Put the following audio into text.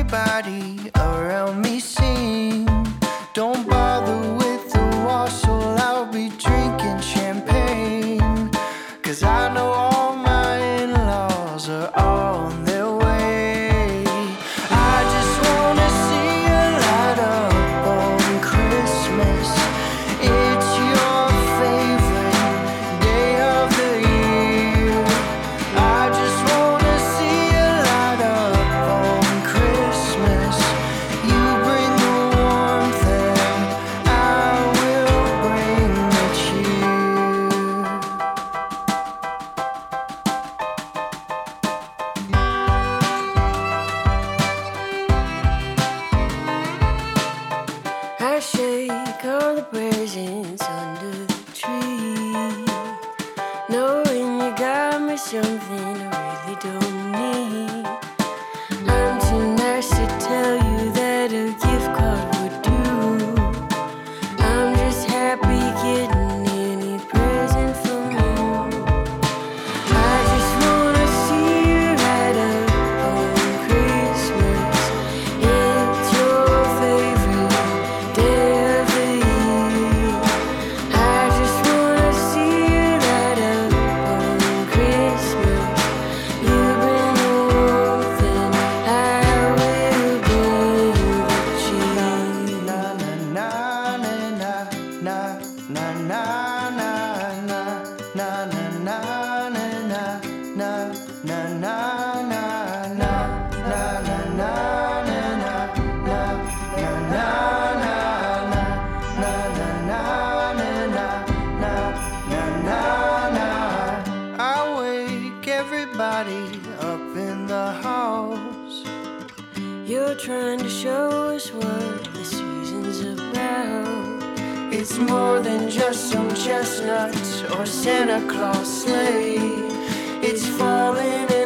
everybody around me sing. Don't bother with the wassail, I'll be drinking champagne. 'Cause I know all my in-laws are on their way. I just wanna see you light up on Christmas. It's your favorite day of the year. I just wanna see you light up on Christmas. You bring the warmth and I will bring the cheer. I shake all the presents under the tree, knowing you got me something I really don't need. I'm too nice to tell you that a gift card would do. I'm just happy getting any present from you. I just wanna see you light up on Christmas. It's your favorite day of the year. I just wanna see you light up on Christmas. You bring the warmth and I will bring the cheer. Na na na na na na na na na na na na na na na na na na na na I wake everybody up in the house. You're trying to show us what the season's about. It's more than just some chestnuts or Santa Claus sleigh. It's falling